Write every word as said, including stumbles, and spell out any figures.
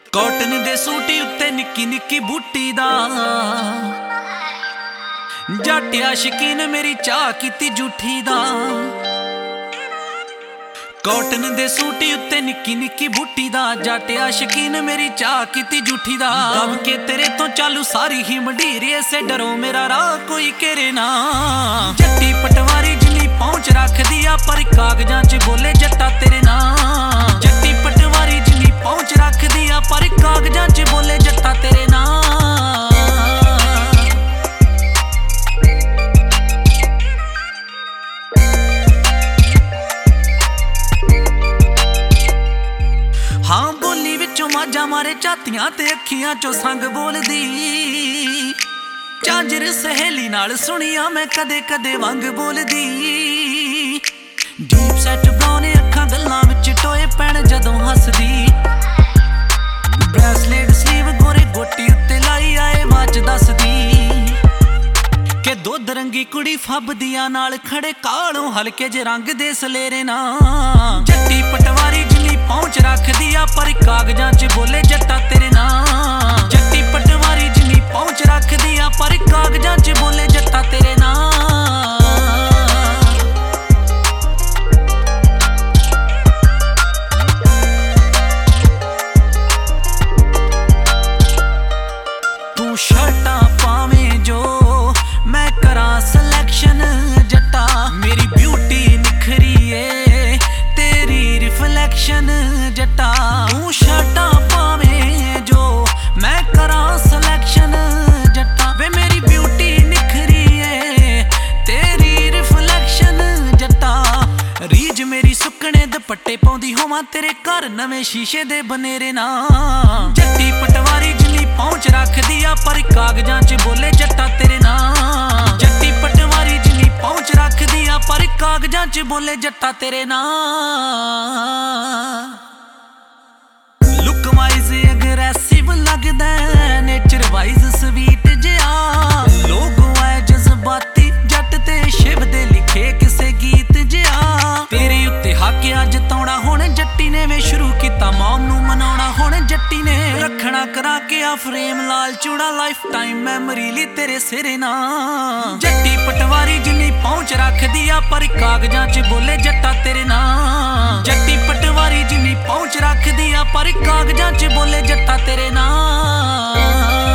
Cotton दे सूटी उत्ते निक्की निक्की बूटी दा जट आशिकीन मेरी चाह कीती झूठी दा। कॉटन दे सूटी उत्ते निक्की निक्की बूटी दा जट आशिकीन मेरी चाह कीती झूठी दा। दब के तेरे तो चालू सारी ही मंडीरी ऐसे डरो मेरा राह कोई केरे ना। जट्टी पटवारी जिन्नी पहुंच रख दिया पर कागजां च बोले जट्टा तेरे ना। जट्टी पटवारी जिन्नी पहुंच रख दिया पर कागजां च बोले जट्टा तेरे ना। हाँ बोली विचों माजा मारे झातियां ते अखियां चों संग बोलदी। झांजर सहेली नाल सुनिया मैं कदे कदे वंग बोलदी। डीप सैट ब्राउन अखां गल्लां विच टोए पैण जदों हसदी। ब्रेसलेट स्लीव गोरे गोटी उत्ते लाई आए वाच दसदी के दुध रंगी कुड़ी फबदियां नाल खड़े कालों हल्के जे रंग दे सलेरे ना। जट्टी पटवारी जिन्नी पहुंच रख दिया पर कागजां च बोले जट्टा तेरे ना। जट्टी पटवारी जिन्नी पहुंच रख दिया पर कागजां च बोले जट्टा तेरे ना। तू शर्टां पावें जो मैं करा सिलेक्शन जट्टा मेरी ब्यूटी निखरी है तेरी रिफ्लेक्शन जट्टा। तू शर्टां पावें जो मैं करा सिलेक्शन जट्टा वे मेरी ब्यूटी निखरी है तेरी रिफ्लेक्शन जट्टा। रीज मेरी सुकने दुपट्टे पाउंदी होवां तेरे घर नवें शीशे दे बनेरे ना। जट्टी पटवारी जिन्नी पहुंच रख दिया पर कागजां च बोले जट्टा तेरे ना। जट्टी पटवारी जिन्नी पहुंच रख दिया पर कागजां च बोले जट्टा तेरे ना। लुक वाइज अग्रेसिव लगदा नेचर वाइज स्वीट जिहा। लोग है जज्बाती जट ते शिव दे लिखे किसे गीत जिहा। तेरे उत्ते हक अज तौना हुण जट्टी ने वे शुरू किता मौम नूं मनाउणा हुण जट्टी ने रखना करा के आ फ्रेम लाल चूड़ा लाइफ टाइम मैमोरी ली तेरे सिरे ना। जट्टी पटवारी जिन्नी पहुंच रख दिया पर कागजां च बोले जट्टा तेरे ना। जट्टी पटवारी जिन्नी पहुंच रख दिया पर कागजां च बोले जट्टा तेरे ना।